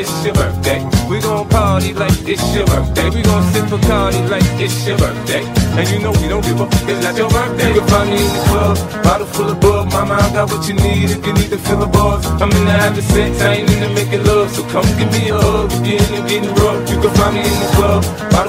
it's your birthday. We gon' party like it's your birthday. We gon' sip Bacardi like it's your birthday. And you know we don't give a fuck, it's not your birthday. You can find me in the club, bottle full of bug. Mama, I got what you need if you need to fill the bars. I'm in the having sex, I ain't into making love. So come give me a hug if you're into getting rough. You can find me in the club, bottle